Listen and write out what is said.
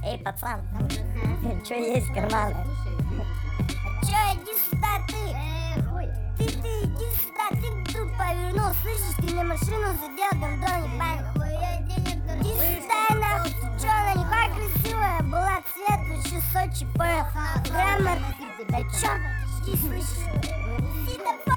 Эй, пацан, чё есть карманы? Чё, иди сюда, ты! Ты иди сюда, ты тут повернул, слышишь, ты мне машину задел, гандон, ебаный. Иди сюда, нахуй, ты чё, она никакая красивая была, цвет лучше Сочи, понял? Граммар, да чё, иди, слышишь? Иди, да